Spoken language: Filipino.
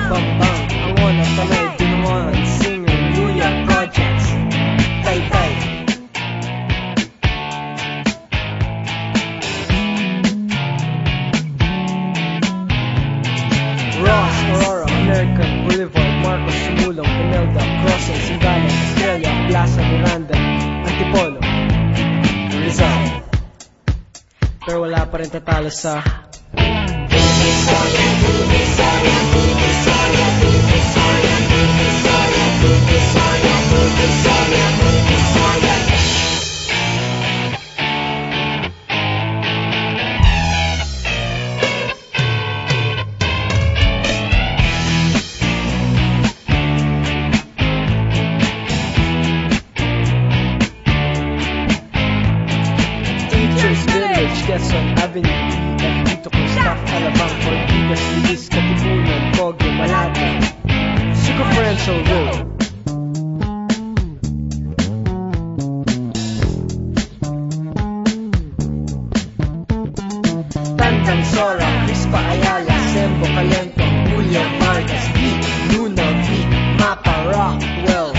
Bambang, Angona, Tanay, Dinuan, Singer, Luya, Projects, Taytay. Ross, Aurora, American Boulevard, Marcos, Sumulong, Imelda, Crossing, Singgalan, Estrella, Plaza, Miranda, Antipolo, Rizal. Pero wala pa rin tatalo sa Teachers Village, Quezon Avenue, dito kung staff, Alabang, Ortigas, Libis, Katipunan, Pogo, Malate, Circumferential Road. Tandang Sora, Crispa Ayala, Sembo, Calento, Julia, Vargas, Beat, Luna, Beat, Mapa, Rockwell.